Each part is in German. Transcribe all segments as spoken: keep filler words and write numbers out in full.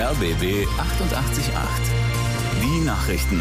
R B B achtundachtzig Komma acht. Die Nachrichten.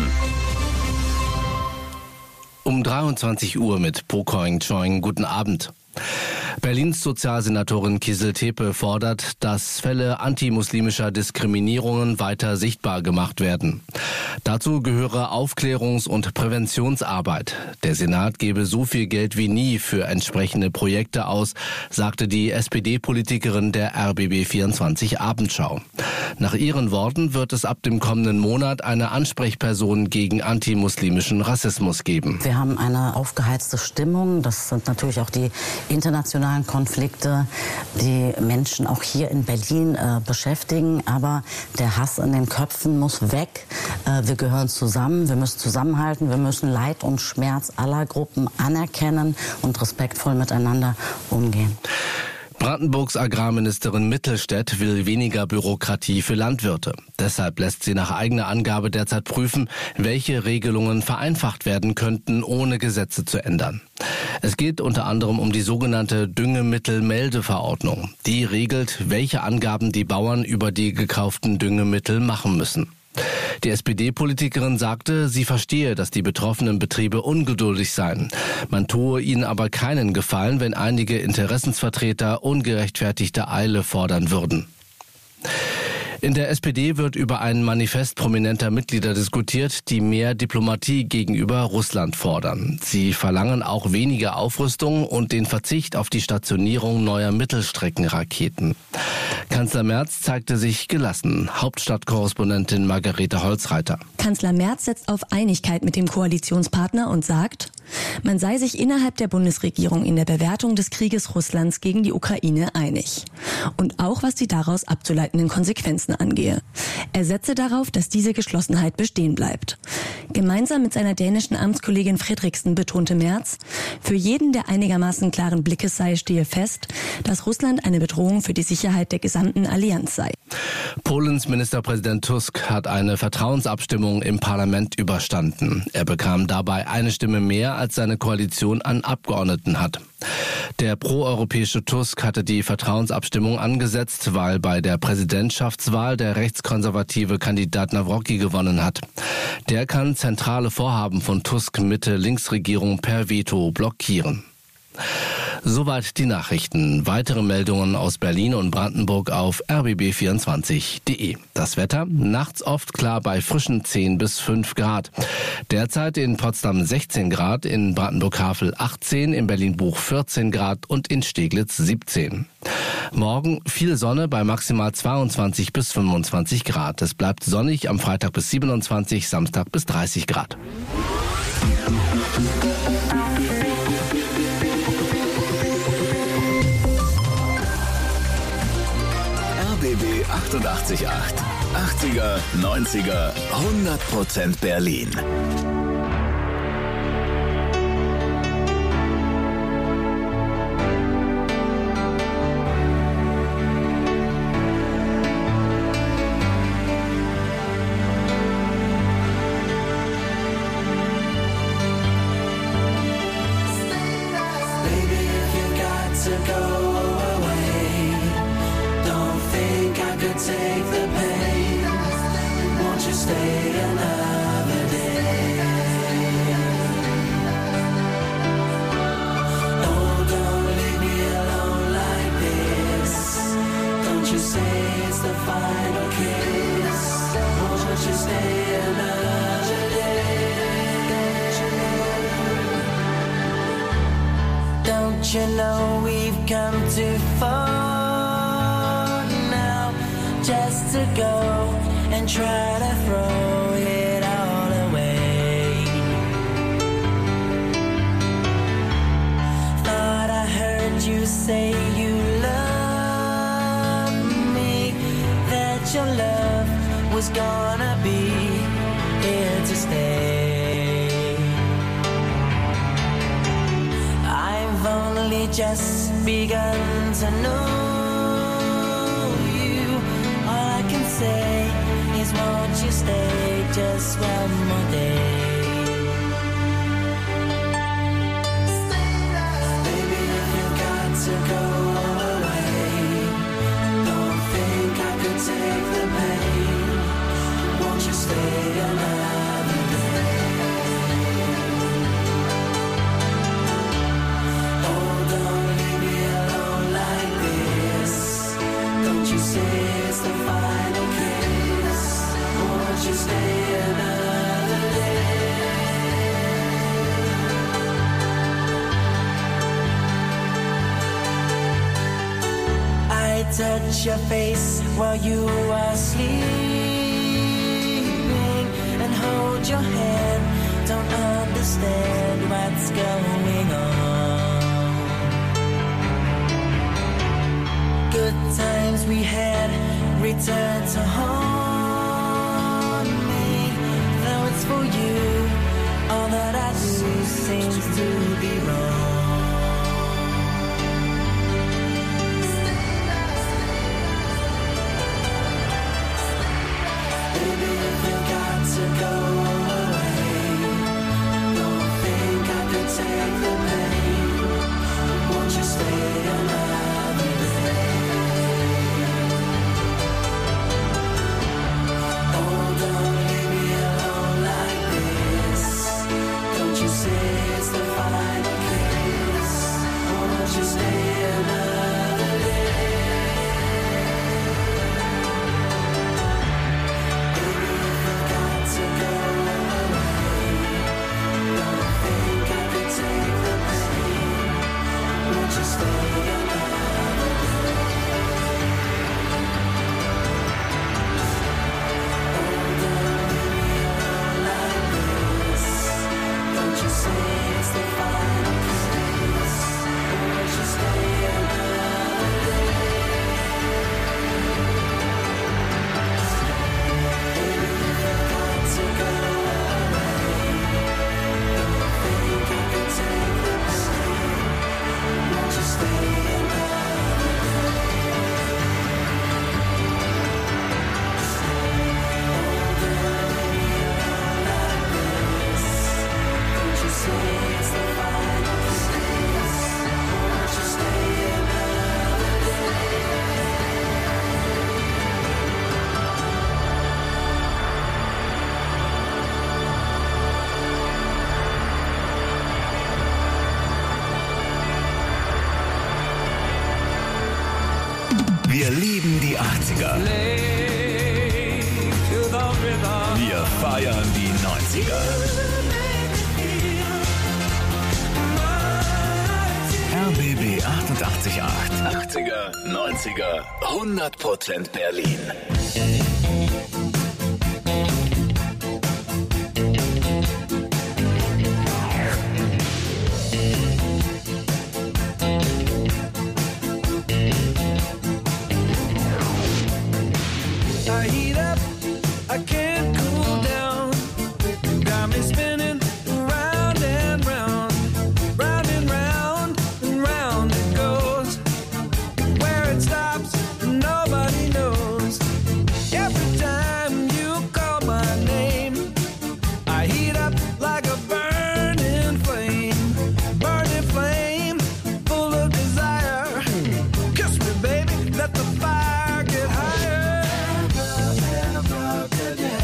Um dreiundzwanzig Uhr mit Pocoing Choing. Guten Abend. Berlins Sozialsenatorin Kizil Tepe fordert, dass Fälle antimuslimischer Diskriminierungen weiter sichtbar gemacht werden. Dazu gehöre Aufklärungs- und Präventionsarbeit. Der Senat gebe so viel Geld wie nie für entsprechende Projekte aus, sagte die S P D-Politikerin der R B B vierundzwanzig Abendschau. Nach ihren Worten wird es ab dem kommenden Monat eine Ansprechperson gegen antimuslimischen Rassismus geben. Wir haben eine aufgeheizte Stimmung. Das sind natürlich auch die internationalen Konflikte, die Menschen auch hier in Berlin äh, beschäftigen. Aber der Hass in den Köpfen muss weg. Äh, wir gehören zusammen, wir müssen zusammenhalten, wir müssen Leid und Schmerz aller Gruppen anerkennen und respektvoll miteinander umgehen. Brandenburgs Agrarministerin Mittelstädt will weniger Bürokratie für Landwirte. Deshalb lässt sie nach eigener Angabe derzeit prüfen, welche Regelungen vereinfacht werden könnten, ohne Gesetze zu ändern. Es geht unter anderem um die sogenannte Düngemittelmeldeverordnung. Die regelt, welche Angaben die Bauern über die gekauften Düngemittel machen müssen. Die S P D-Politikerin sagte, sie verstehe, dass die betroffenen Betriebe ungeduldig seien. Man tue ihnen aber keinen Gefallen, wenn einige Interessensvertreter ungerechtfertigte Eile fordern würden. In der S P D wird über ein Manifest prominenter Mitglieder diskutiert, die mehr Diplomatie gegenüber Russland fordern. Sie verlangen auch weniger Aufrüstung und den Verzicht auf die Stationierung neuer Mittelstreckenraketen. Kanzler Merz zeigte sich gelassen. Hauptstadtkorrespondentin Margarete Holzreiter. Kanzler Merz setzt auf Einigkeit mit dem Koalitionspartner und sagt, man sei sich innerhalb der Bundesregierung in der Bewertung des Krieges Russlands gegen die Ukraine einig. Und auch was die daraus abzuleitenden Konsequenzen angehe. Er setze darauf, dass diese Geschlossenheit bestehen bleibt. Gemeinsam mit seiner dänischen Amtskollegin Fredriksen betonte Merz, für jeden, der einigermaßen klaren Blickes sei, stehe fest, dass Russland eine Bedrohung für die Sicherheit der gesamten Allianz sei. Polens Ministerpräsident Tusk hat eine Vertrauensabstimmung im Parlament überstanden. Er bekam dabei eine Stimme mehr, als seine Koalition an Abgeordneten hat. Der proeuropäische Tusk hatte die Vertrauensabstimmung angesetzt, weil bei der Präsidentschaftswahl der rechtskonservative Kandidat Nawrocki gewonnen hat. Der kann zentrale Vorhaben von Tusk-Mitte-Links-Regierung per Veto blockieren. Soweit die Nachrichten. Weitere Meldungen aus Berlin und Brandenburg auf r b b vierundzwanzig punkt de. Das Wetter, nachts oft klar bei frischen zehn bis fünf Grad. Derzeit in Potsdam sechzehn Grad, in Brandenburg-Havel achtzehn, in Berlin-Buch vierzehn Grad und in Steglitz siebzehn. Morgen viel Sonne bei maximal zweiundzwanzig bis fünfundzwanzig Grad. Es bleibt sonnig am Freitag bis siebenundzwanzig, Samstag bis dreißig Grad. R B B achtundachtzig Komma acht. achtziger, neunziger, hundert Prozent Berlin. Take the pain, won't you stay another day? Oh, don't leave me alone like this. Don't you say it's the final kiss. Won't you stay another day? Don't you know we've come too far just to go and try to throw it all away? Thought I heard you say you love me, that your love was gonna be here to stay. I've only just begun to know say is won't you stay just one more day? Baby, if you've got to go away, don't think I could take the pain. touch your face while you are sleeping and hold your hand. Don't understand what's going on. Good times we had return to haunt me. Though it's for you, all that I do seems to be wrong. Baby, if you got to go away, don't think I could take the pain. Won't you stay another day? Oh, don't leave me alone like this. Don't you say it's the final kiss. Won't you stay another day? To go away, don't think I could take the pain. Won't you stay another day? Oh, don't leave me alone like this. Don't you say it's the final kiss. Won't you stay another day? To go away, don't think I could take the pain. Won't you stay another day? Don't leave me alone like this. Don't you say it's the final kiss. Won't you stay another day? Wir lieben die achtziger. Wir feiern die neunziger. R B B achtundachtzig Komma acht. achtziger, neunziger, hundert Prozent Berlin. I heat up, I can't cool down. Got me spinning round and round, round and round and round it goes. Where it stops, nobody knows. Every time you call my name, I heat up like a burning flame, burning flame, full of desire. Kiss me, baby, let the fire get higher.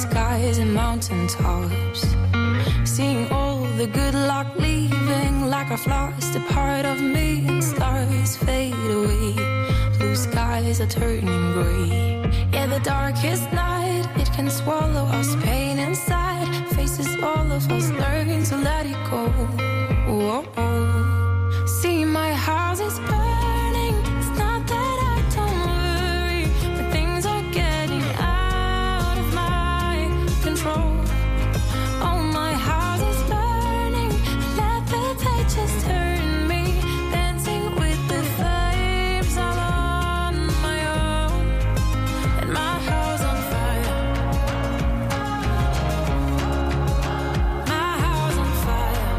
skies and mountain tops. Seeing all the good luck leaving like I've lost a part of me, and stars fade away. Blue skies are turning grey. Yeah, the darkest night, it can swallow us, pain inside. Faces all of us learn to let it go. Whoa, oh. See, my house is burning. It's not that I don't worry, but things are getting out of my control. Oh, my house is burning. Let the pages turn me, dancing with the flames all on my own. And my house on fire. My house on fire.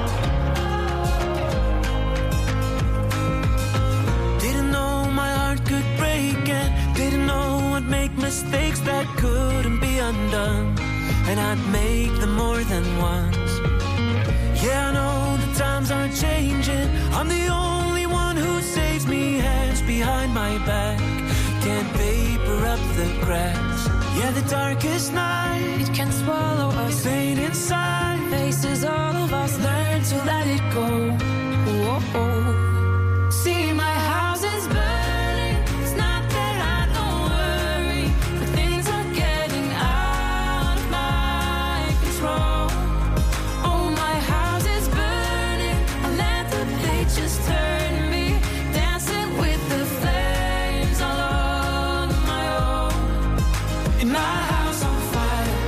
Didn't know my heart could break, and didn't know I'd make mistakes that couldn't be undone. And I'd make them more than once. Yeah, I know the times are changing. I'm the only one who saves me. Hands behind my back, can't paper up the cracks. Yeah, the darkest night, It can swallow us, pain inside. faces all of us learn to let it go. Whoa, oh. See, my house is burning. It's not that I don't worry, but things are getting out of my control. Oh, my house is burning. I let the pages turn me, dancing with the flames all on my own. In my house on fire.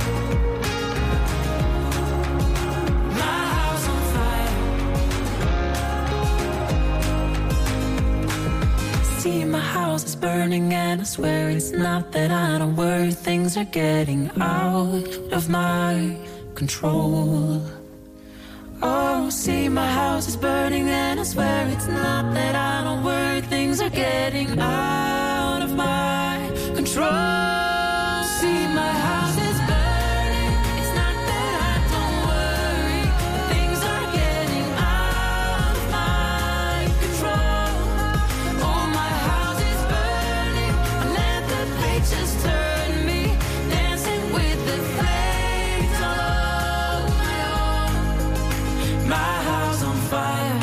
My house on fire. See, my house is burning, and I swear it's not that I don't worry. Things are getting out of my control. Oh, see, my house is burning, and I swear it's not that I don't worry. Things are getting out of my control. See, my house is burning. It's not that I don't worry, but things are getting out of my control. Oh, my house is burning. I let the pages turn me, dancing with the flames all on my own. My house on fire.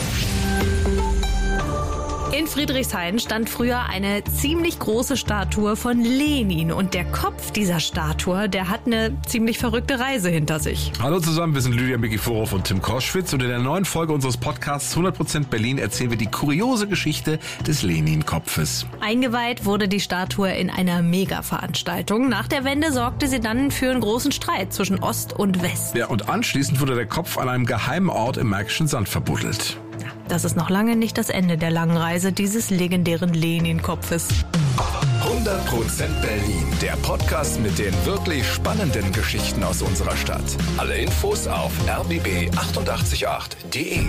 In Friedrichshain stand früher eine ziemlich große Statue von Lenin. Und der Kopf dieser Statue, der hat eine ziemlich verrückte Reise hinter sich. Hallo zusammen, wir sind Lydia Mikiforov und Tim Koschwitz. Und in der neuen Folge unseres Podcasts hundert Prozent Berlin erzählen wir die kuriose Geschichte des Lenin-Kopfes. Eingeweiht wurde die Statue in einer Mega-Veranstaltung. Nach der Wende sorgte sie dann für einen großen Streit zwischen Ost und West. Ja, und anschließend wurde der Kopf an einem geheimen Ort im Märkischen Sand verbuddelt. Das ist noch lange nicht das Ende der langen Reise dieses legendären Lenin-Kopfes. hundert Prozent Berlin, der Podcast mit den wirklich spannenden Geschichten aus unserer Stadt. Alle Infos auf r b b achtundachtzig Komma acht punkt de.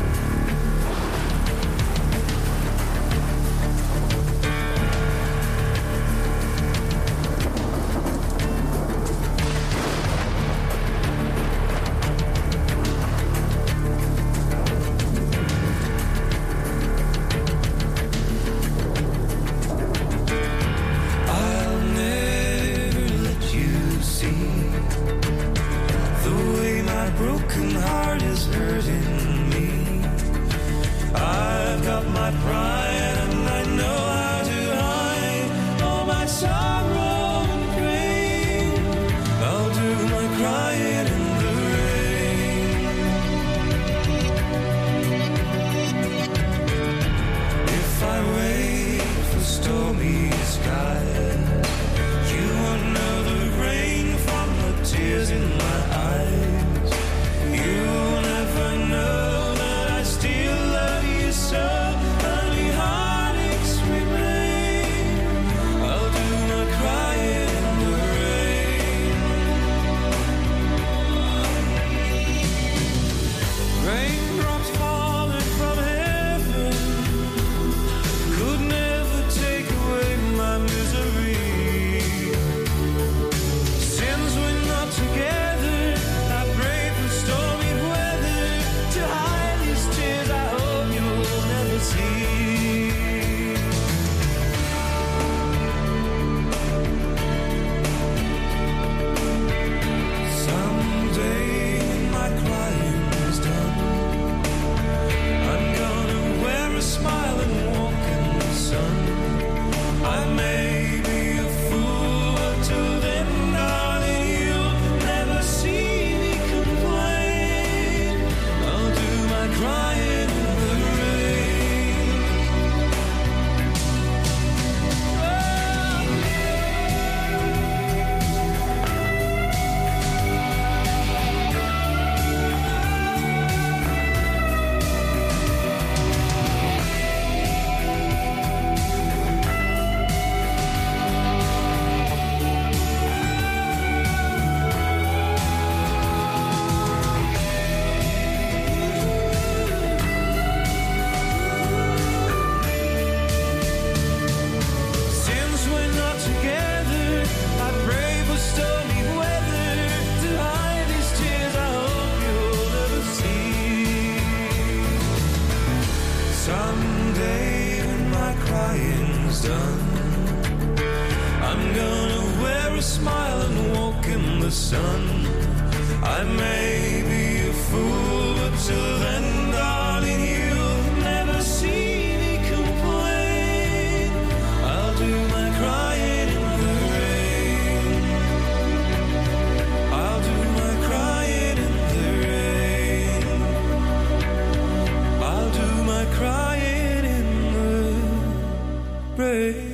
I'll never let you see the way my broken heart is hurting me. I may be a fool, but till then, darling, you'll never see me complain. I'll do my crying in the rain. Since we're not together, I pray for stormy weather to hide these tears I hope you'll never see. Someday when my crying's done, I'm gonna wear a smile and walk in the sun. I may be a fool, but till then, darling, you'll never see me complain. I'll do my crying in the rain. I'll do my crying in the rain. I'll do my crying in the rain.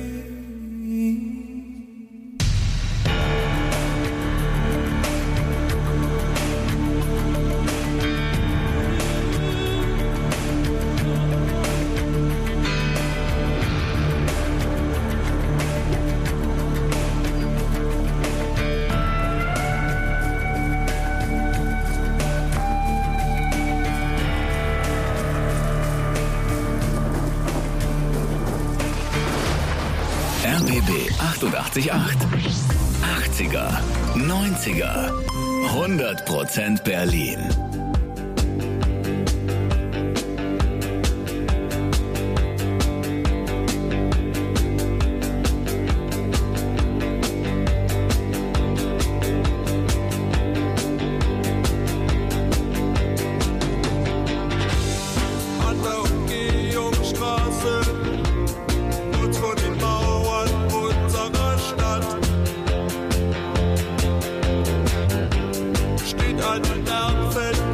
R B B achtundachtzig Komma acht. achtziger, neunziger, hundert Prozent Berlin. An der Umgehungsstraße, kurz vor den Mauern unserer Stadt, steht ein Lärmfeld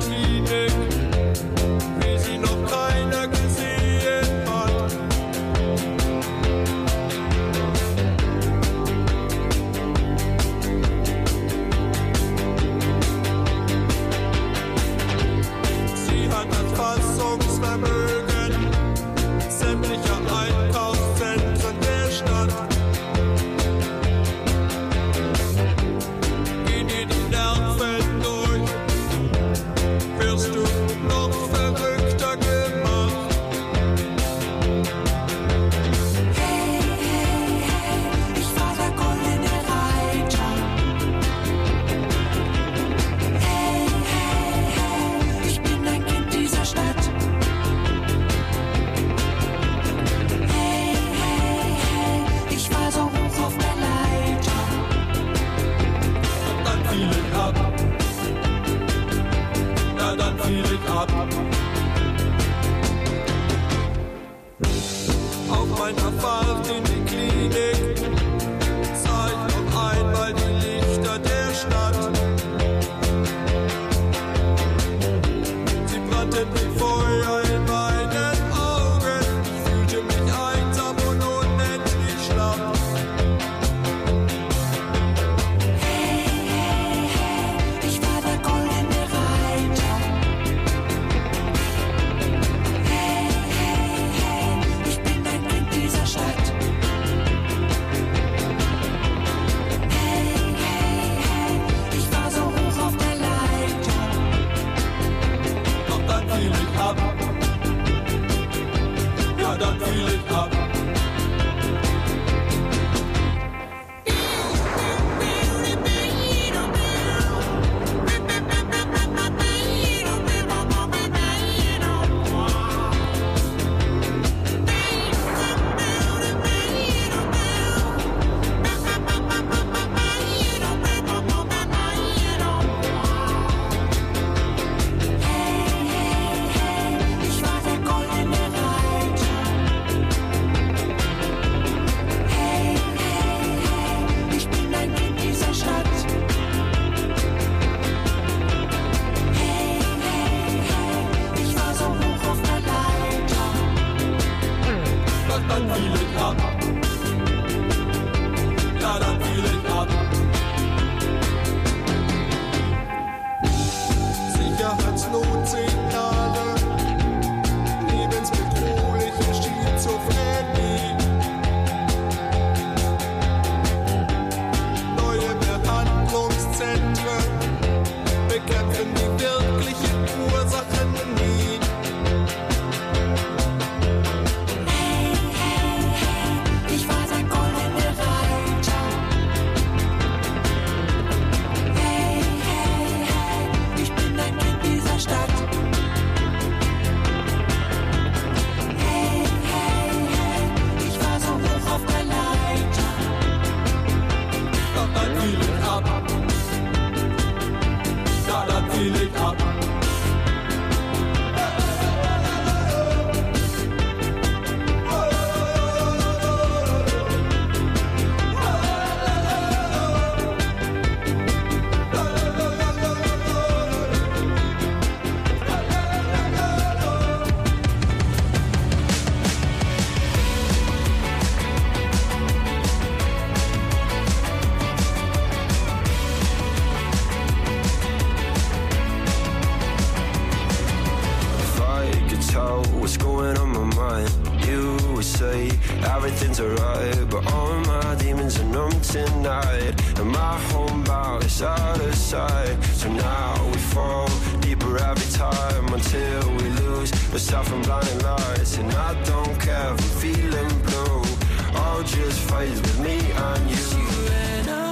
tonight, and my home bar is out of sight. So now we fall deeper every time until we lose ourselves in blinding lights. And I don't care if I'm feeling blue, all just fades with me and you. You and I.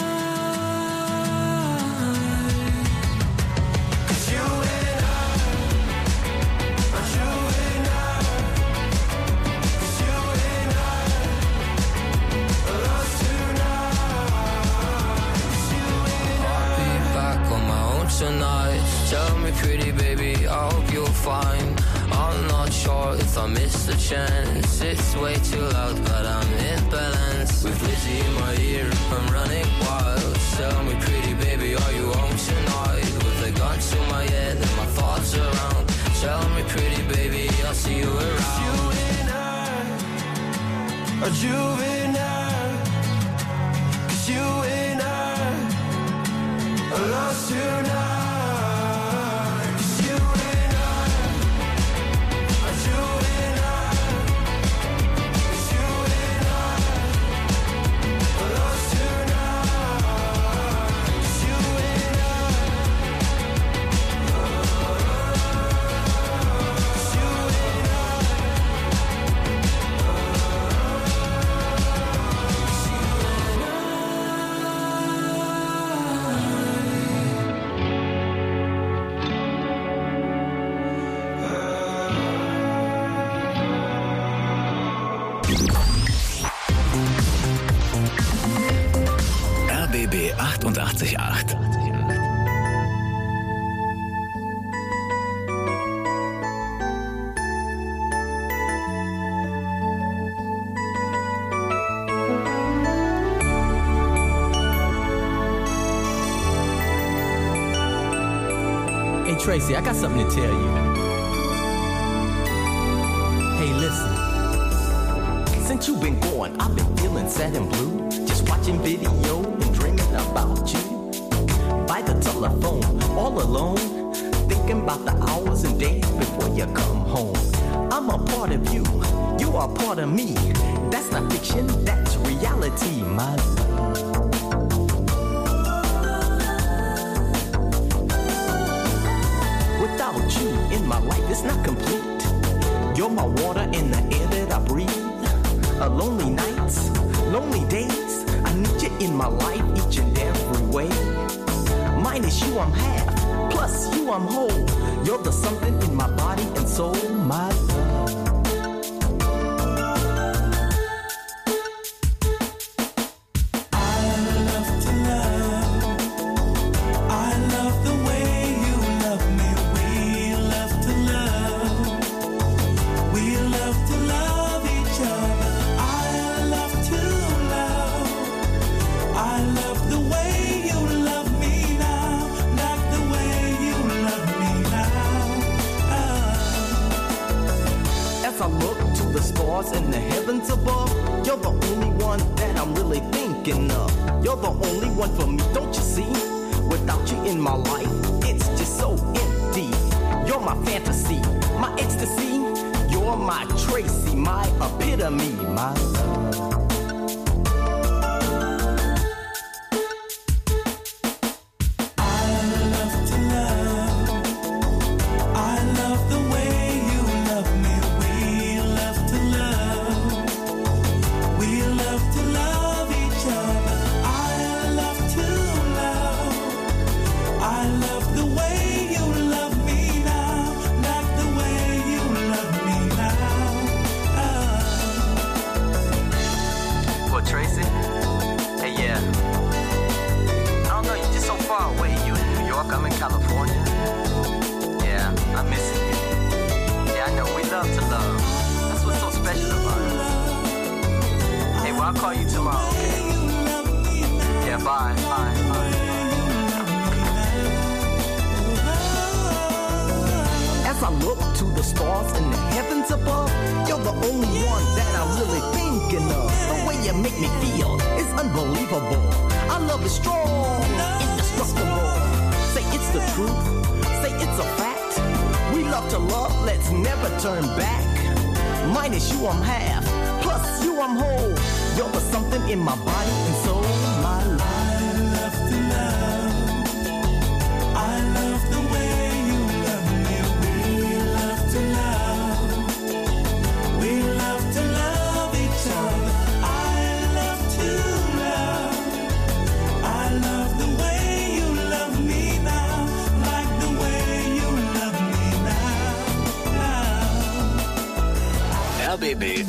Cause you and I are you and I. Cause you and I are lost tonight. Cause you and I. I'll be back on my own tonight. Tell me pretty baby, I hope you're fine. I'm not sure if I missed the chance. It's way too loud, but I'm in balance. With Lizzie in my ear, I'm running wild. Tell me pretty baby, are you home tonight? With a gun to my head and my thoughts around. Tell me pretty baby, I'll see you around. You and I are juvenile. Cause you and I are lost tonight. R B B achtundachtzig Komma acht. Hey Tracy, I got something to tell you. Hey, listen. Since you've been gone, I've been feeling sad and blue. Just watching video and dreaming about you. By the telephone, all alone, thinking about the hours and days before you come home. I'm a part of you, you are part of me. That's not fiction, that's reality, my love. Without you in my life, it's not complete. You're my water in the air that I breathe. A lonely nights, lonely days. I need you in my life each and every way. Minus you, I'm half. Plus you, I'm whole. You're the something in my body and soul, my love. In the heavens above, you're the only one that I'm really thinking of. You're the only one for me, don't you see? Without you in my life, it's just so empty. You're my fantasy, my ecstasy. You're my Tracy, my epitome, my love. Minus you, I'm half. Plus you, I'm whole. You're the something in my body and soul.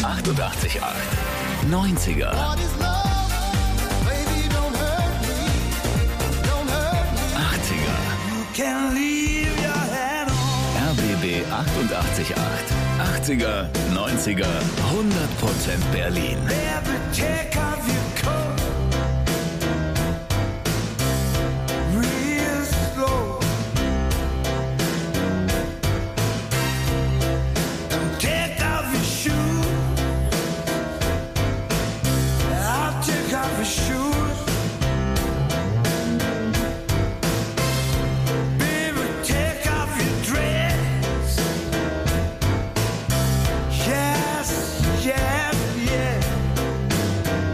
achtundachtzig Komma acht. neunziger. achtziger. R B B achtundachtzig Komma acht. achtziger, neunziger, hundert Prozent Berlin. Yes, yes, yes.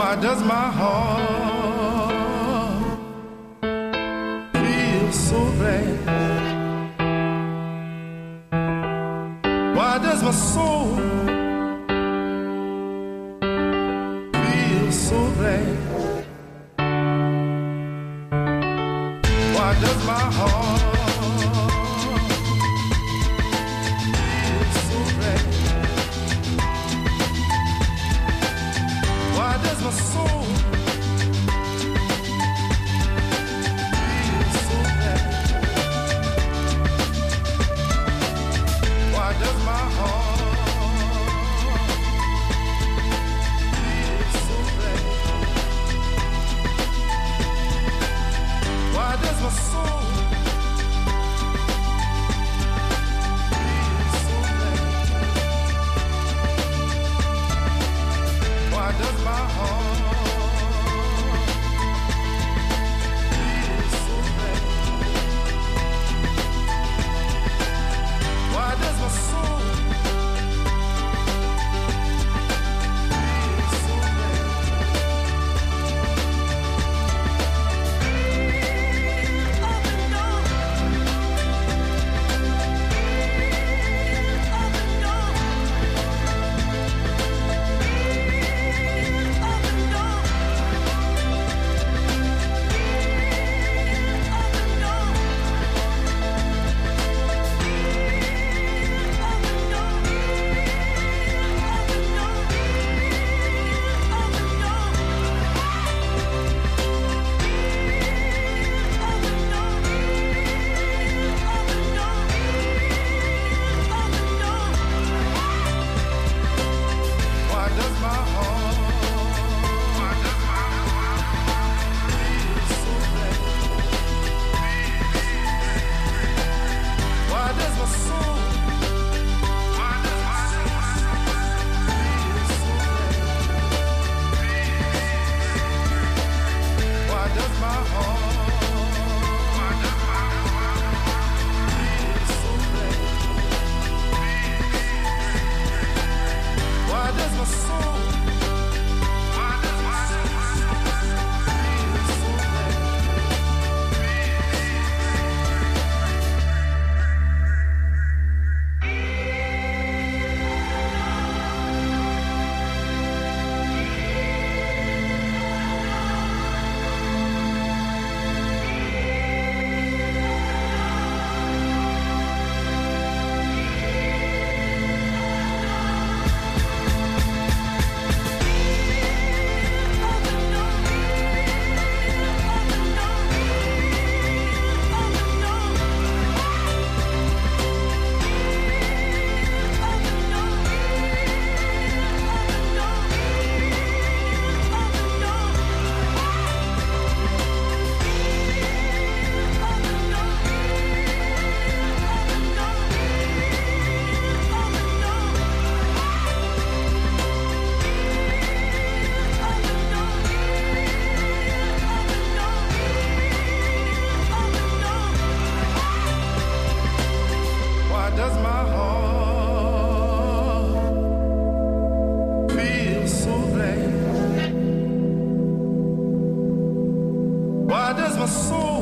Why does my heart feel so bad? Why does my soul feel so bad? Why does my heart feel so bad? Why does my soul feel so bad? Why does my heart feel so bad? Why does my soul feel so bad? Why does my heart feel so bad? Why does my soul feel so bad? Why does my heart feel so bad? Why does my soul feel so bad? Why does my heart feel so bad? Why does my soul feel so bad? Why does my heart feel so bad? Why does my soul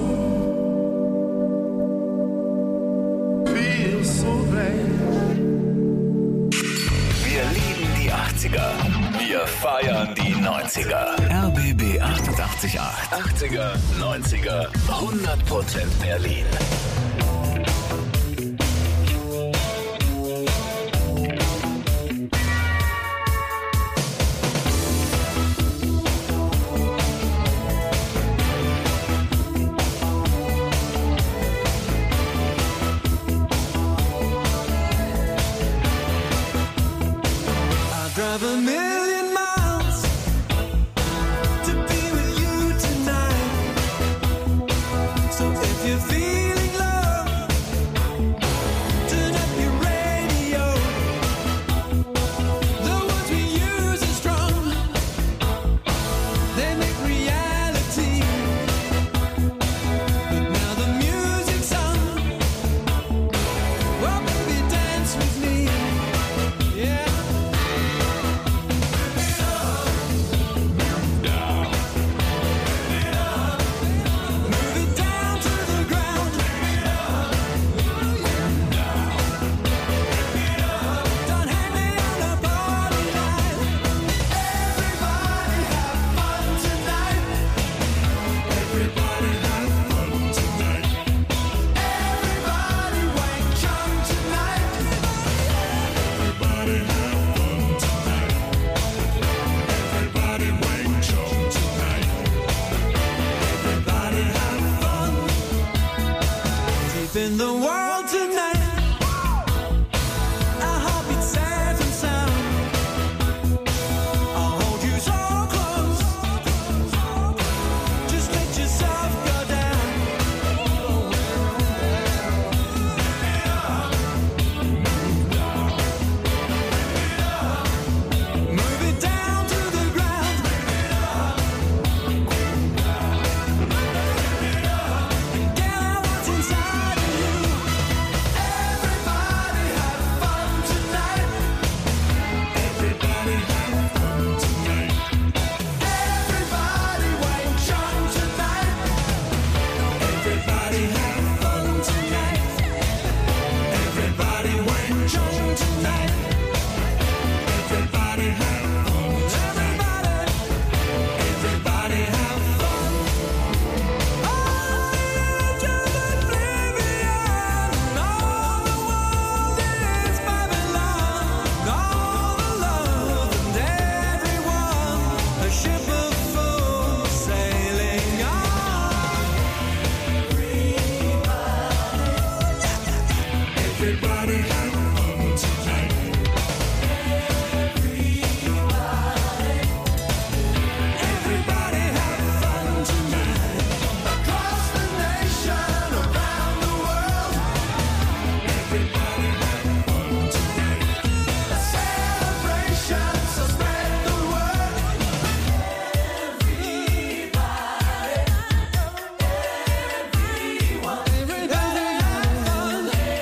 feel so bad? Wir lieben die achtziger. Wir feiern die neunziger. R B B achtundachtzig Komma acht. achtziger, neunziger, hundert Prozent Berlin. Drive a million miles to be with you tonight. So if you're feeling love, in the world tonight. Our heartbeat safe and sound. I'll hold you so close. Just let yourself go down. Move it down to the ground. Get out what's inside of you. Everybody have fun tonight. Everybody have fun tonight. Everybody Wayne Chung tonight. Everybody have fun tonight. Everybody Wayne Chung tonight. Everybody have fun. Everybody, everybody have fun. Oh, just oblivion. All the world is Babylon. All the love and everyone. A ship of fools sailing on. Everybody have fun tonight. Everybody have fun tonight. Across the nation, around the world. Everybody have fun tonight. A celebration, so spread the word. Everybody, everyone. Everybody have fun.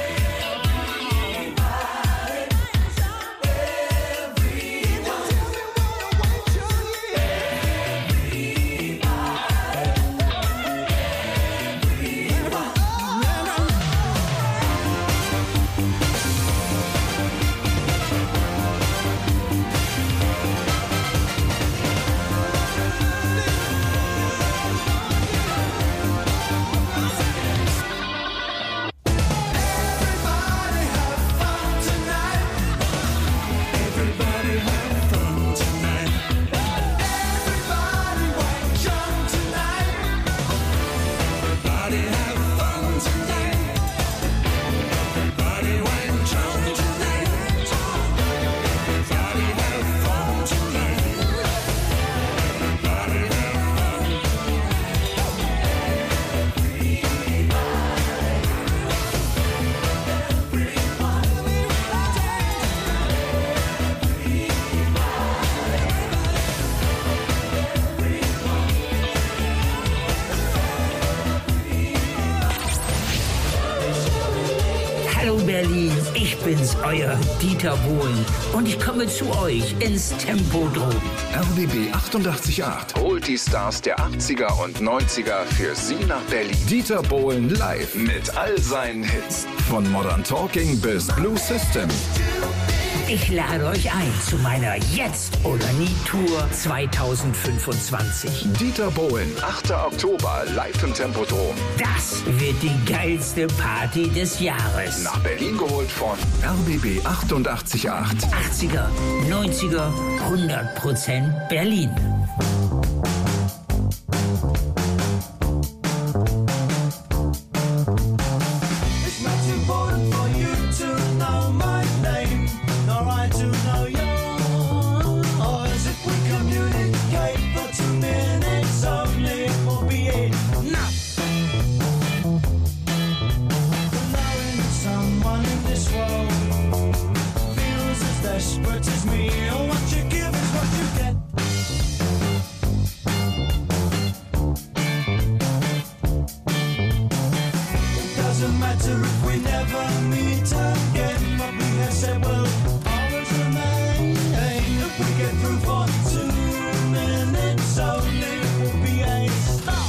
Everybody have fun tonight. Everybody have fun tonight. Everybody Wayne Chung tonight. Everybody have fun tonight. Everybody Wayne Chung tonight. Everybody have fun tonight. Everybody have Hallo Berlin, ich bin's, euer Dieter Bohlen und ich komme zu euch ins Tempodrom. R B B achtundachtzig Komma acht holt die Stars der achtziger und neunziger für Sie nach Berlin. Dieter Bohlen live mit all seinen Hits. Von Modern Talking bis Blue System. Ich lade euch ein zu meiner Jetzt oder Nie Tour zweitausendfünfundzwanzig. Dieter Bohlen, achter Oktober, live im Tempodrom. Das wird die geilste Party des Jahres. Nach Berlin geholt von R B B achtundachtzig Komma acht. achtziger, neunziger, hundert Prozent Berlin. It's not important for you to know my name, nor I to know yours. If we communicate for two minutes only, it will be enough. Knowing someone in this world feels as desperate as me, and what you give is what you get. It doesn't matter if we never meet again, but we have said we'll always remain. If we get through for two minutes only, it will be a stop.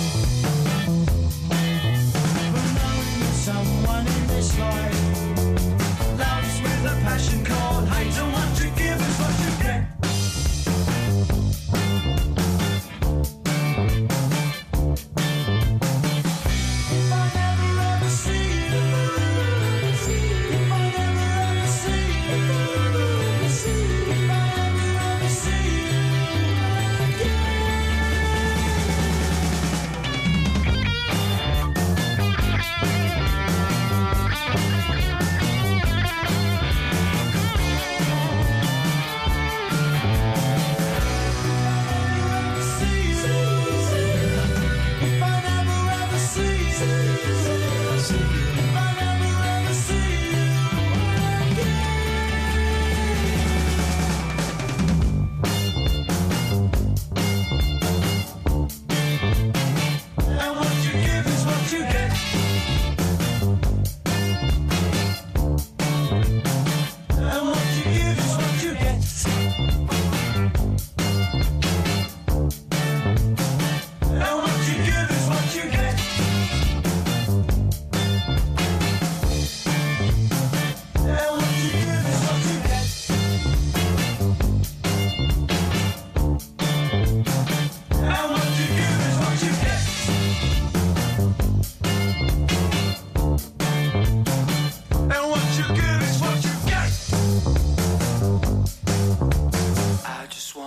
But knowing that someone in this life loves with a passion called hate, and what you give is what you get.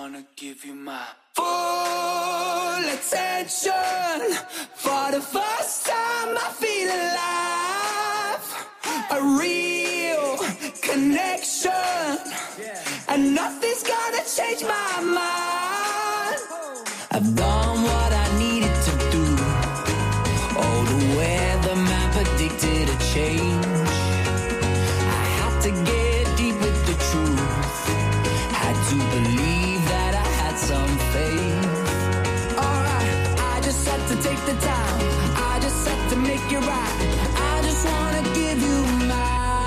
wanna give you my full attention. For the first time I feel alive. A real connection. And nothing's gonna change my mind. I've done what I needed to do. Oh, the weather map predicted a change. I had to get deep with the truth. Had to believe that I had some faith. Alright, I just had to take the time. I just had to make it right. I just wanna give you my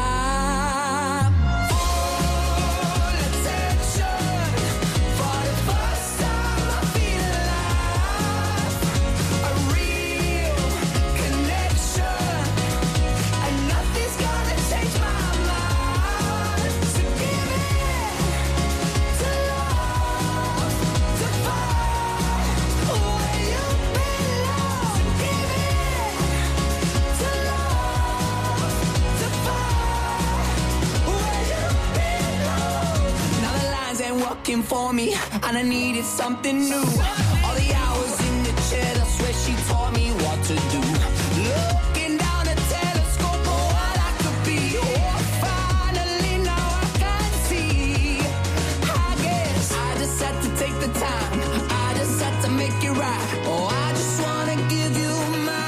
full attention. For the first time I feel alive. A real connection. And nothing's gonna change my mind. So give it to love, to find where you belong. Give it to love, to find where you belong. Now the lines ain't working for me, and I needed something new. All the hours in the chair, I swear she taught me what to do. Looking down a telescope for what I could be. Oh, finally now I can see. I guess I just had to take the time. I just had to make it right. Oh, I just wanna give you my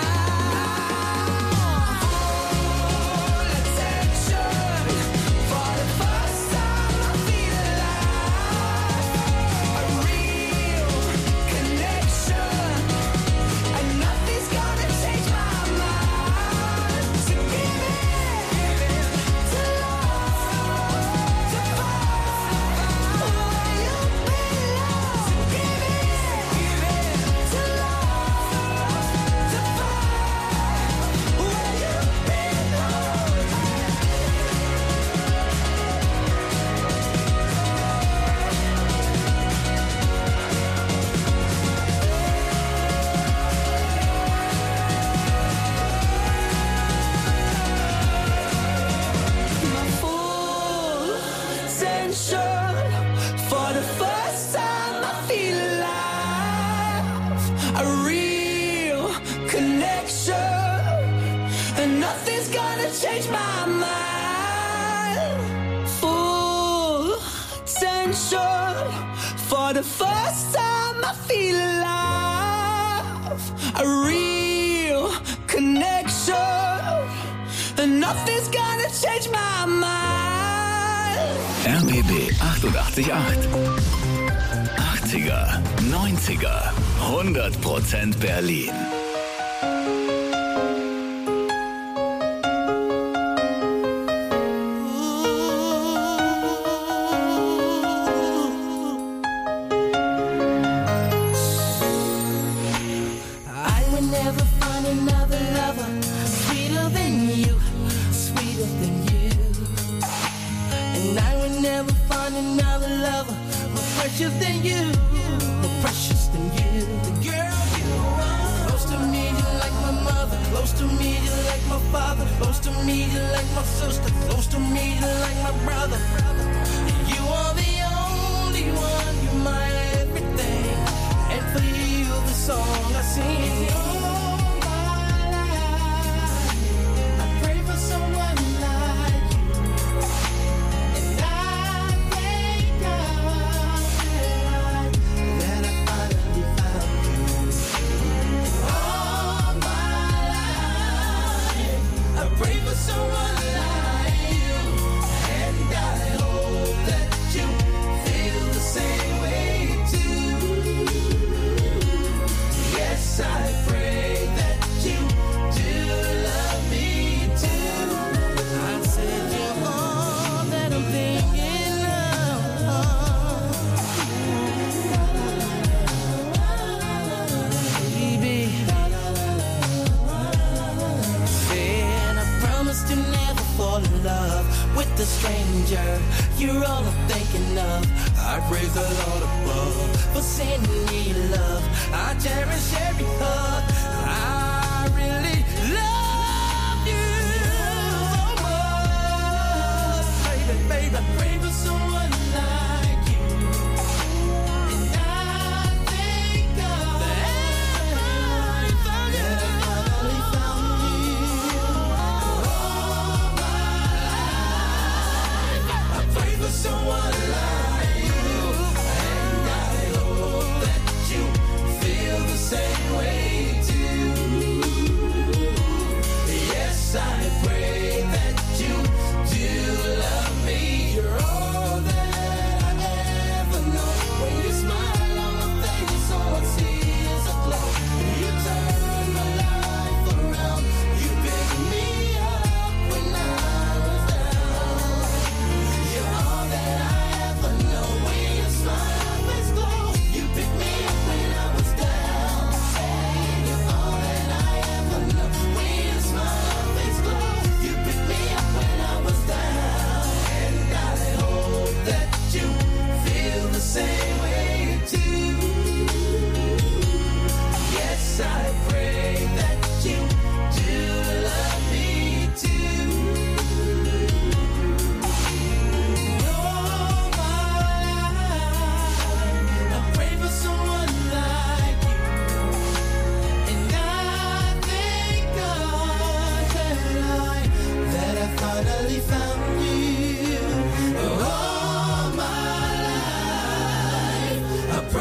full attention. For the first time I feel alive. A real connection. And nothing's gonna change my mind. So give it to love, to find where you belong. Give it to love, to find where you belong. My full attention. For the first time I feel alive. A real connection. And nothing's gonna change my mind. Full attention. For the first time I feel alive. A real connection. And nothing's gonna change my mind. R B B achtundachtzig Komma acht. achtziger, neunziger, hundert Prozent Berlin. I would never find another lover sweeter than you, sweeter than you. And I would never find another lover more precious than you, more precious than you. The girl you are. Close to me, you like my mother. Close to me, you like my father. Close to me, you like my sister. Close to me, you like my brother. You are the only one, you're my everything. And for you, the song I sing. I pray for someone like you. And I thank God that I finally found you. All my life, I pray for someone like you. And I hope that you feel the same way too. Yes, I pray that you do love me too. I said you're all that I'm thinking of, baby. And I promise to never fall in love with a stranger. You're all I'm thinking of. I praise the Lord above for sending me love. I cherish every hug. I really love you so much, baby, baby. I pray for someone like you.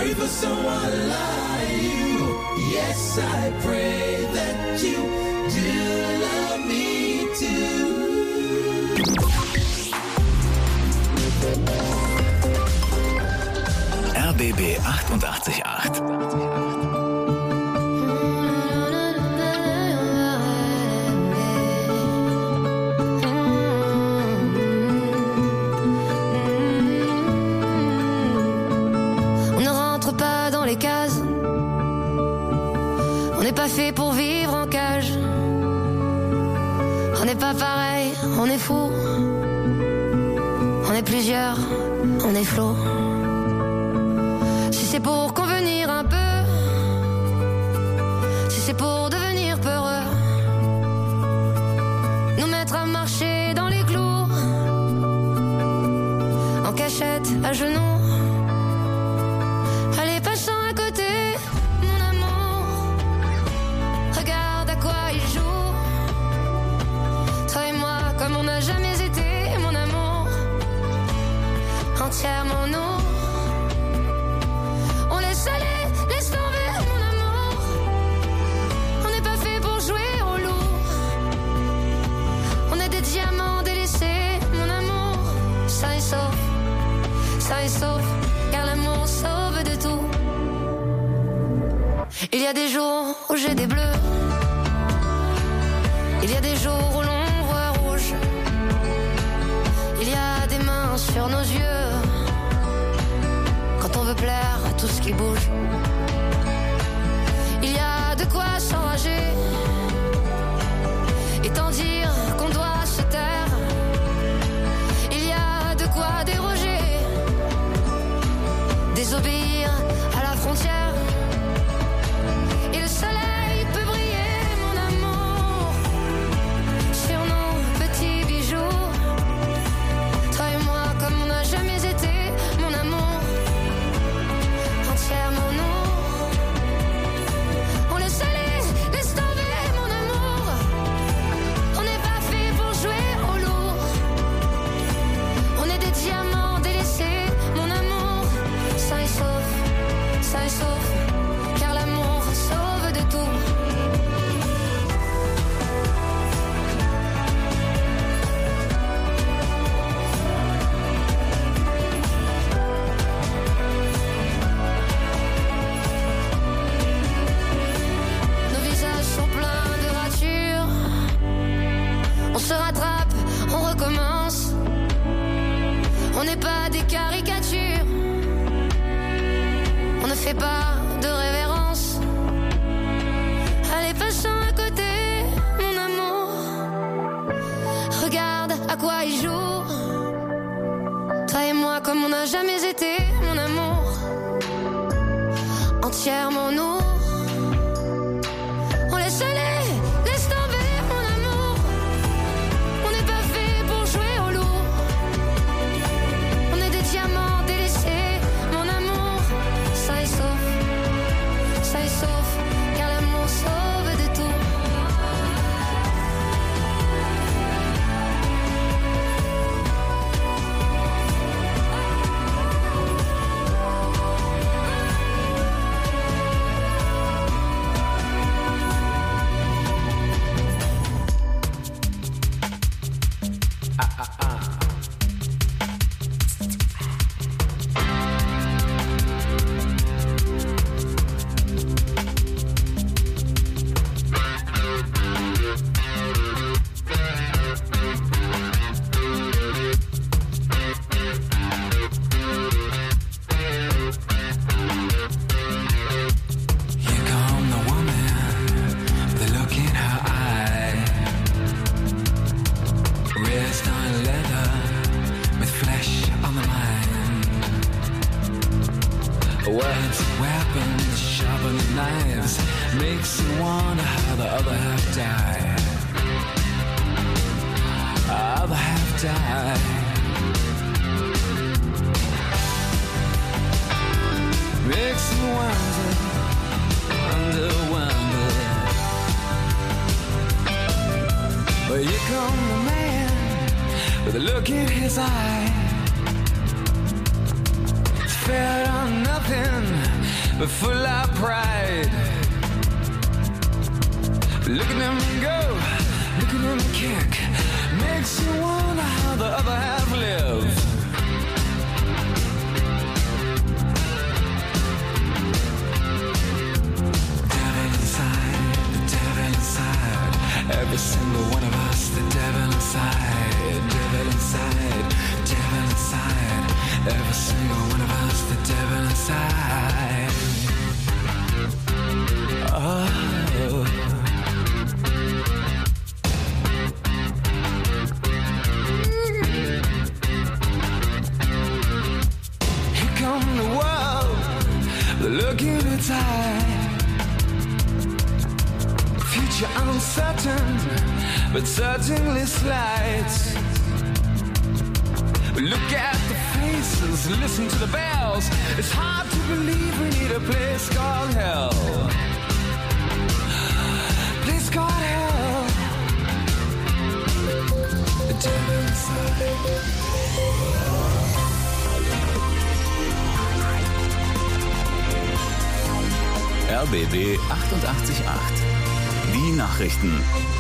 pray for someone like you. Yes, I pray that you do love me too. R B B achtundachtzig Komma acht. On ne rentre pas dans les cases. On n'est pas fait pour vivre en cage. On n'est pas pareil, on est fou. On est plusieurs, on est flou. Si c'est pour convenir un peu, si c'est pour devenir peureux, nous mettre à marcher dans les clous, en cachette, à genoux. Allez, passant à côté, mon amour, regarde à quoi il joue. Toi et moi, comme on n'a jamais été, mon amour, entièrement nous. On laisse aller, laisse tomber, mon amour. On n'est pas fait pour jouer au loup. On est des diamants délaissés, mon amour. Ça et sauf, ça et sauf, car l'amour sauve de tout. Il y a des jours où j'ai des bleus. Il y a des jours où l'ombre est rouge. Il y a des mains sur nos yeux. Quand on veut plaire à tout ce qui bouge. Il y a de quoi s'enrager. Et tant dire qu'on doit se taire. Il y a de quoi déroger. Désobéir à la frontière. Et le soleil peut briller, mon amour, sur nos petits bijoux. Toi et moi, comme on n'a jamais été, mon amour, entièrement nous. On laisse aller, laisse tomber, mon amour. On n'est pas fait pour jouer au lourd. On est des diamants délaissés, mon amour. Ça et sauf, ça et sauf, car l'amour sauve de tout. Nos visages sont pleins de ratures. On se rattrape, on recommence. On n'est pas des caricatures. On ne fait pas de révérence. Allez, passons à côté, mon amour. Regarde à quoi il joue. Toi et moi, comme on n'a jamais été, mon amour, entièrement nous. On laisse aller, laisse tomber, mon amour. On n'est pas fait pour jouer au loup. On est des diamants délaissés, mon amour. Ça et sauf, ça et sauf, car l'amour sauve de tout. Here come the woman, the look in her eye. Wrist on leather, with flesh on the mind. Words, weapons, sharpened knives, makes you wonder how the other half died. Other half died. Makes you wonder, wonder, wonder. Well, here come the man with a look in his eye. It's fair or nothing, but full of pride. Look at them go, look at them kick. Makes you wonder how the other half lives. Devil inside, the devil inside. Every single one of us, the devil inside. Devil inside, devil inside. Every single one of us, the devil inside. Oh. Looking at time, future uncertain, but certainly slight. Look at the faces, listen to the bells. It's hard to believe we need a place called hell. Place called hell. The devil inside. R B B achtundachtzig Komma acht. Die Nachrichten.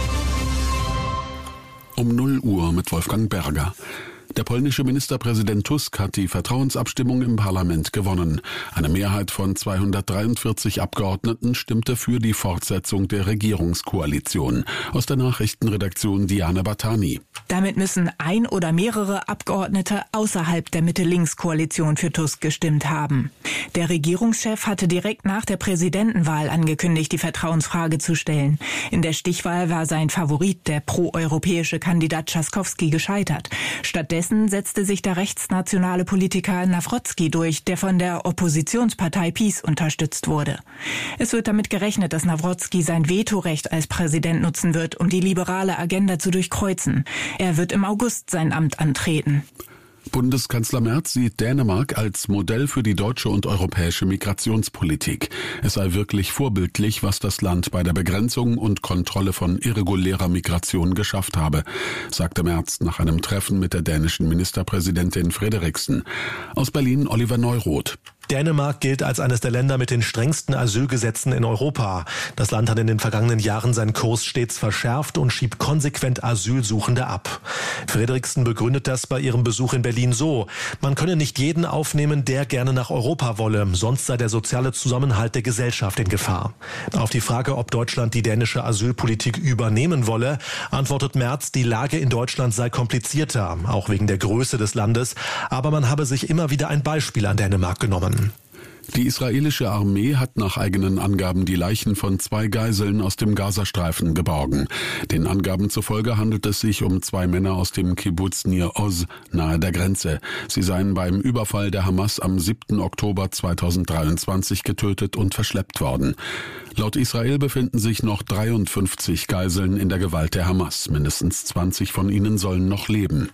Um null Uhr mit Wolfgang Berger. Der polnische Ministerpräsident Tusk hat die Vertrauensabstimmung im Parlament gewonnen. Eine Mehrheit von zweihundertdreiundvierzig Abgeordneten stimmte für die Fortsetzung der Regierungskoalition. Aus der Nachrichtenredaktion Diana Batani. Damit müssen ein oder mehrere Abgeordnete außerhalb der Mitte-Links-Koalition für Tusk gestimmt haben. Der Regierungschef hatte direkt nach der Präsidentenwahl angekündigt, die Vertrauensfrage zu stellen. In der Stichwahl war sein Favorit, der proeuropäische Kandidat Trzaskowski, gescheitert. Stattdessen setzte sich der rechtsnationale Politiker Nawrocki durch, der von der Oppositionspartei PiS unterstützt wurde. Es wird damit gerechnet, dass Nawrocki sein Vetorecht als Präsident nutzen wird, um die liberale Agenda zu durchkreuzen. Er wird im August sein Amt antreten. Bundeskanzler Merz sieht Dänemark als Modell für die deutsche und europäische Migrationspolitik. Es sei wirklich vorbildlich, was das Land bei der Begrenzung und Kontrolle von irregulärer Migration geschafft habe, sagte Merz nach einem Treffen mit der dänischen Ministerpräsidentin Frederiksen. Aus Berlin Oliver Neuroth. Dänemark gilt als eines der Länder mit den strengsten Asylgesetzen in Europa. Das Land hat in den vergangenen Jahren seinen Kurs stets verschärft und schiebt konsequent Asylsuchende ab. Frederiksen begründet das bei ihrem Besuch in Berlin so: Man könne nicht jeden aufnehmen, der gerne nach Europa wolle, sonst sei der soziale Zusammenhalt der Gesellschaft in Gefahr. Auf die Frage, ob Deutschland die dänische Asylpolitik übernehmen wolle, antwortet Merz, die Lage in Deutschland sei komplizierter, auch wegen der Größe des Landes, aber man habe sich immer wieder ein Beispiel an Dänemark genommen. Die israelische Armee hat nach eigenen Angaben die Leichen von zwei Geiseln aus dem Gazastreifen geborgen. Den Angaben zufolge handelt es sich um zwei Männer aus dem Kibbuz Nir Oz nahe der Grenze. Sie seien beim Überfall der Hamas am siebten Oktober zweitausenddreiundzwanzig getötet und verschleppt worden. Laut Israel befinden sich noch dreiundfünfzig Geiseln in der Gewalt der Hamas. Mindestens zwanzig von ihnen sollen noch leben.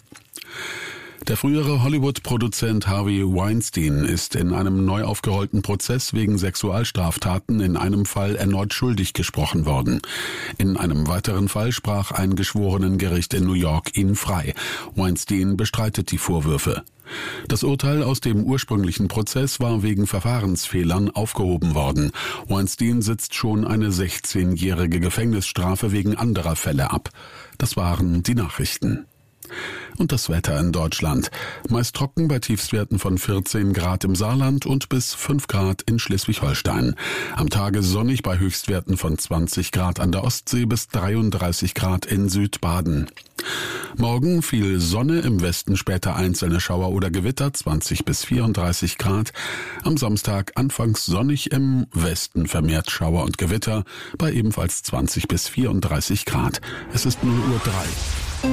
Der frühere Hollywood-Produzent Harvey Weinstein ist in einem neu aufgerollten Prozess wegen Sexualstraftaten in einem Fall erneut schuldig gesprochen worden. In einem weiteren Fall sprach ein Geschworenengericht in New York ihn frei. Weinstein bestreitet die Vorwürfe. Das Urteil aus dem ursprünglichen Prozess war wegen Verfahrensfehlern aufgehoben worden. Weinstein sitzt schon eine sechzehnjährige Gefängnisstrafe wegen anderer Fälle ab. Das waren die Nachrichten. Und das Wetter in Deutschland. Meist trocken bei Tiefstwerten von vierzehn Grad im Saarland und bis fünf Grad in Schleswig-Holstein. Am Tage sonnig bei Höchstwerten von zwanzig Grad an der Ostsee bis dreiunddreißig Grad in Südbaden. Morgen viel Sonne, im Westen später einzelne Schauer oder Gewitter, zwanzig bis vierunddreißig Grad. Am Samstag anfangs sonnig, im Westen vermehrt Schauer und Gewitter bei ebenfalls zwanzig bis vierunddreißig Grad. Es ist null Uhr drei.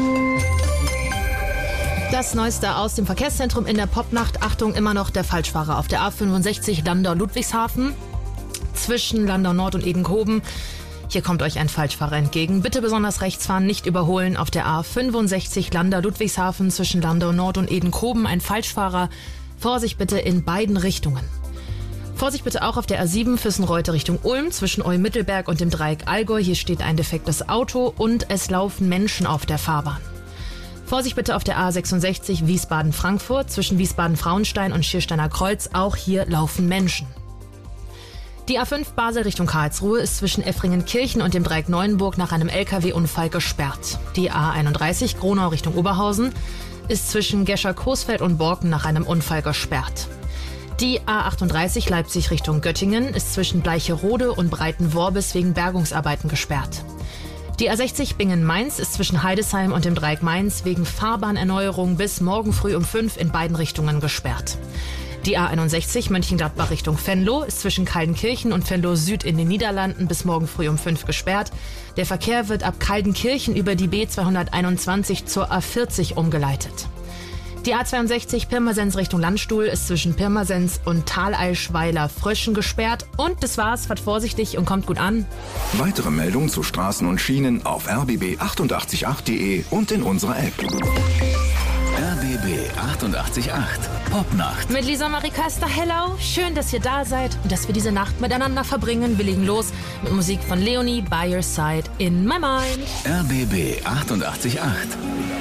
Das Neueste aus dem Verkehrszentrum in der Popnacht. Achtung, immer noch der Falschfahrer auf der A fünfundsechzig Landau-Ludwigshafen zwischen Landau Nord und Edenkoben. Hier kommt euch ein Falschfahrer entgegen. Bitte besonders rechts fahren, nicht überholen. Auf der A fünfundsechzig Landau-Ludwigshafen zwischen Landau Nord und Edenkoben ein Falschfahrer. Vorsicht bitte in beiden Richtungen. Vorsicht bitte auch auf der A sieben Füssenreute Richtung Ulm zwischen Ulm-Mittelberg und dem Dreieck Allgäu. Hier steht ein defektes Auto und es laufen Menschen auf der Fahrbahn. Vorsicht bitte auf der A sechsundsechzig Wiesbaden-Frankfurt zwischen Wiesbaden-Frauenstein und Schiersteiner Kreuz. Auch hier laufen Menschen. Die A fünf Basel Richtung Karlsruhe ist zwischen Effringenkirchen und dem Dreieck Neuenburg nach einem L K W-Unfall gesperrt. Die A einunddreißig Gronau Richtung Oberhausen ist zwischen Gescher-Coesfeld und Borken nach einem Unfall gesperrt. Die A achtunddreißig Leipzig Richtung Göttingen ist zwischen Bleicherode und Breitenworbis wegen Bergungsarbeiten gesperrt. Die A sechzig Bingen-Mainz ist zwischen Heidesheim und dem Dreieck Mainz wegen Fahrbahnerneuerung bis morgen früh um fünf in beiden Richtungen gesperrt. Die A einundsechzig Mönchengladbach Richtung Venlo ist zwischen Kaldenkirchen und Venlo Süd in den Niederlanden bis morgen früh um fünf gesperrt. Der Verkehr wird ab Kaldenkirchen über die B zweihunderteinundzwanzig zur A vierzig umgeleitet. Die A zweiundsechzig Pirmasens Richtung Landstuhl ist zwischen Pirmasens und Thaleischweiler-Fröschen gesperrt. Und das war's, fahrt vorsichtig und kommt gut an. Weitere Meldungen zu Straßen und Schienen auf r b b achtundachtzig acht punkt d e und in unserer App. R B B achtundachtzig Komma acht Popnacht. Mit Lisa Marie Köster, hello. Schön, dass ihr da seid und dass wir diese Nacht miteinander verbringen. Wir legen los mit Musik von Leonie, By Your Side, In My Mind. R B B achtundachtzig Komma acht.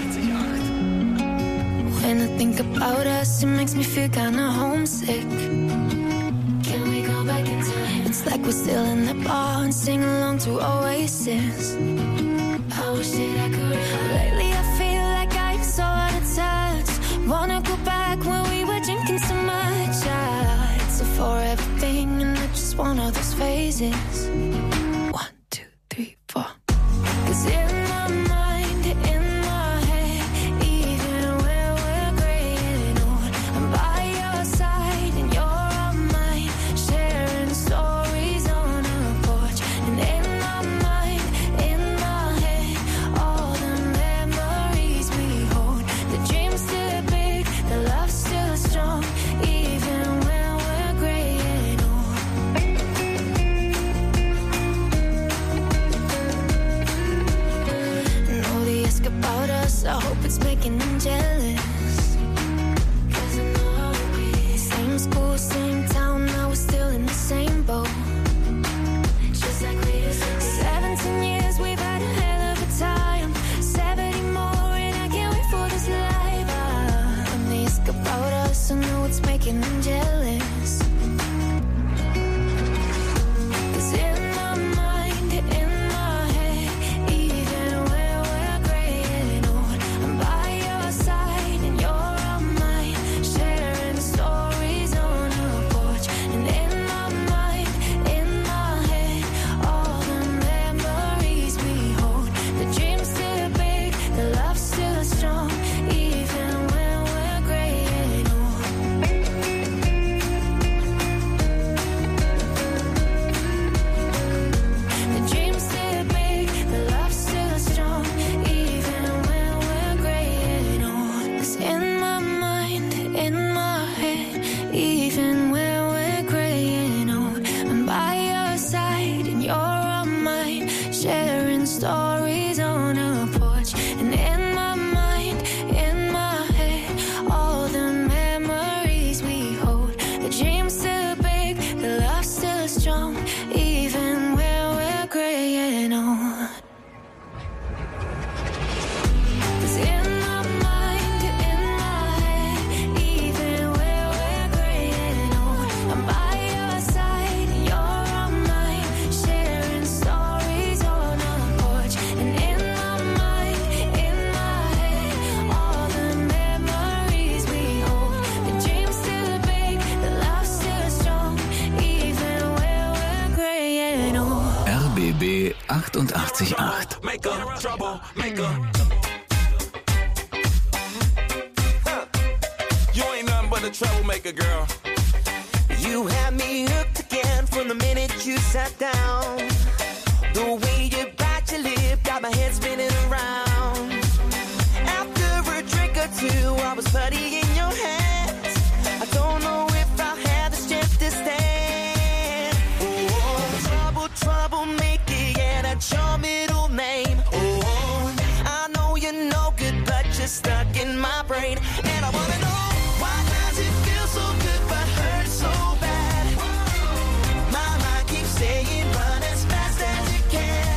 When I think about us, it makes me feel kinda homesick. Can we go back in time? It's like we're still in the bar and sing along to Oasis. I wish that I could. Lately I feel like I'm so out of touch. Wanna go back when we were drinking so much. Shots for everything and I just want all those phases. One, two, three, four. 'Cause in my mind, in my head, even when we're graying old, I'm by your side and you're on mine, sharing stories on a porch. And in my mind, in my head, all the memories we hold. The dream's still big, the love's still strong, even when we're graying old. And all they ask about us, I hope it's making them jealous. 'Cause I know how it be. Same school, same town, now we're still in the same boat. Just like we used to be. Seventeen years, we've had a hell of a time. Seventy more, and I can't wait for this life. Ah, when they ask about us, I know it's making them jealous. 'Cause in my mind, in my head, even when we're graying old, I'm by your side and you're on mine, sharing stories on a porch. And in my mind, in my head, all the memories we hold. The dream's still big, the love's still strong, even when we're graying old. The dream's still big, the love's still strong, even when we're graying old. 'Cause in my mind, in my head, even when we're graying old, I'm by your side and you're on mine, sharing stories on a porch. And in my mind, in my head, all the memories we hold. The dream's still big, the love's still strong, even when we're graying old. 'Cause in my mind, in my head, even when we're graying old, I'm by your side and you're on mine, sharing stories on a porch. And in my mind, in my head, all the memories we hold. The dream's still big, the love's still strong, even when we're graying old. R B B achtundachtzig Komma acht. Make up trouble, make up. You ain't nothing but a troublemaker, girl. You had me hooked again from the minute you sat down. The way you bite your lip got my head spinning around. After a drink or two, I was putty in your hands. I don't know if I had the strength to stand. Oh, trouble, troublemaker, yeah, that's your middle name. Oh, I know you're no good, but you're stuck in my brain. And I wanna know, why does it feel so good but hurt so bad? My mind keeps saying run as fast as you can.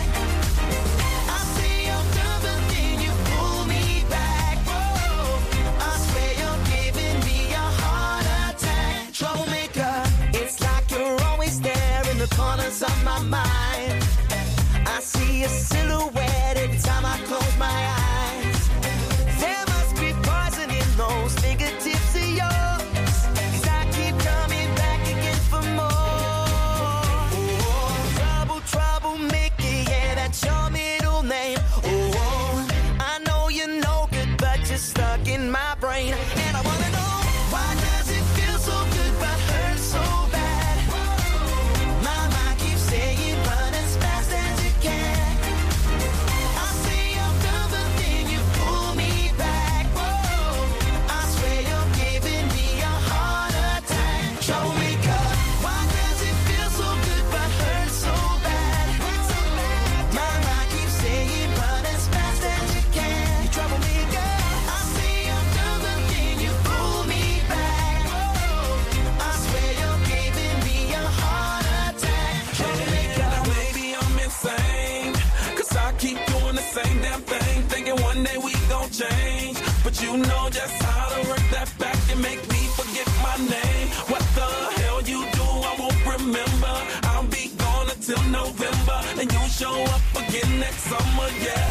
the corners of my mind. I see a silhouette every time I close my eyes. There must be poison in those fingertips of yours, 'cause I keep coming back again for more. Oh, trouble, troublemaker, yeah, that's your middle name. Oh, I know you're no good, but you're stuck in my brain. And I wanna know, why does it feel so good but hurt so bad? My mind keeps saying run as fast as you can. I say I'm done, but then you pull me back. Whoa, I swear you're giving me a heart attack. Troublemaker, why does it feel so good but hurt so bad? My mind keeps saying run as fast as you can. You troublemaker, I say I'm done, but then you pull me back. Whoa, I swear you're giving me a heart attack. Troublemaker. Now maybe I'm insane, 'cause I keep doing the same damn thing, thinking one day we gon' change. But you know just how to work that back and make me forget my name. What the hell you do, I won't remember. I'll be gone until November, and you'll show up again next summer, yeah.